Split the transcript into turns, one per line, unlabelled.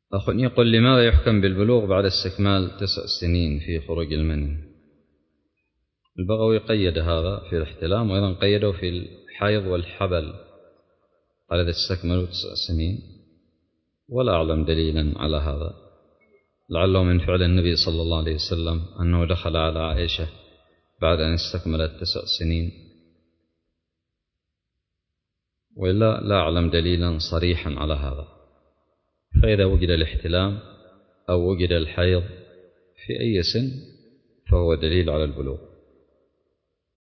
أخ يقول: لماذا يحكم بالبلوغ بعد استكمال 9 سنين في خروج المني؟ البغوي قيد هذا في الاحتلام، وأيضا قيده في الحيض والحبل، قال إذا استكملوا 9 سنين، ولا أعلم دليلا على هذا، لعله من فعل النبي صلى الله عليه وسلم أنه دخل على عائشة بعد أن استكملت 9 سنين، وإلا لا أعلم دليلا صريحا على هذا. فإذا وجد الاحتلام أو وجد الحيض في أي سن فهو دليل على البلوغ.